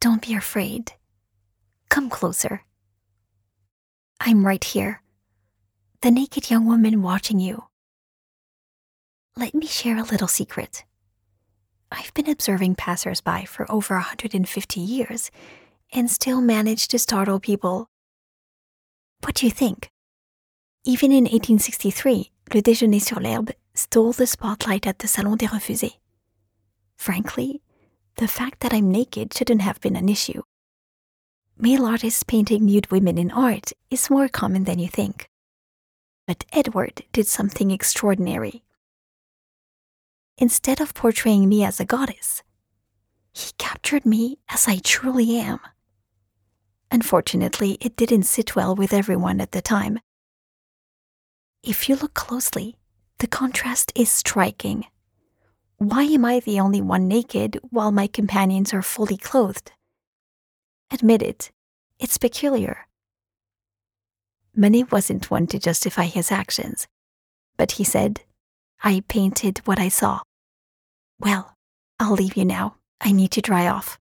Don't be afraid. Come closer. I'm right here, the naked young woman watching you. Let me share a little secret. I've been observing passers-by for over 150 years and still manage to startle people. What do you think? Even in 1863, Le Déjeuner sur l'herbe stole the spotlight at the Salon des Refusés. Frankly, the fact that I'm naked shouldn't have been an issue. Male artists painting nude women in art is more common than you think. But Edward did something extraordinary. Instead of portraying me as a goddess, he captured me as I truly am. Unfortunately, it didn't sit well with everyone at the time. If you look closely, the contrast is striking. Why am I the only one naked while my companions are fully clothed? Admit it, it's peculiar. Manet wasn't one to justify his actions, but he said, I painted what I saw. Well, I'll leave you now. I need to dry off.